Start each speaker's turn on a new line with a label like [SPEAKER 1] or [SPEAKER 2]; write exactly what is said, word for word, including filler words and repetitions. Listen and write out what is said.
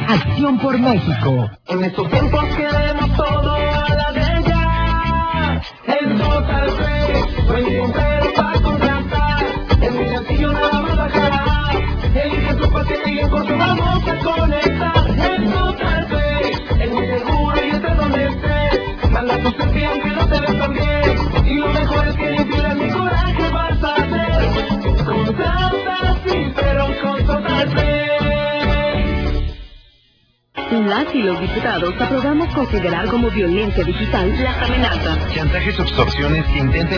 [SPEAKER 1] Acción por México.
[SPEAKER 2] En estos tiempos queremos todo a la de ya. En Total Play, no hay ningún pero para contratar. En mi gatillo nada más bajará. Elige tu paquete y en corto vamos a conectar. En Total Play, es muy seguro y estés donde estés. Manda tu selfie aunque no te ves tan bien. Y lo mejor es que ni pidas ni coraje vas a hacer. Contrata sí, pero con Total Play.
[SPEAKER 3] Las y los diputados aprobamos considerar como violencia digital las amenazas,
[SPEAKER 4] chantajes o extorsiones que intenten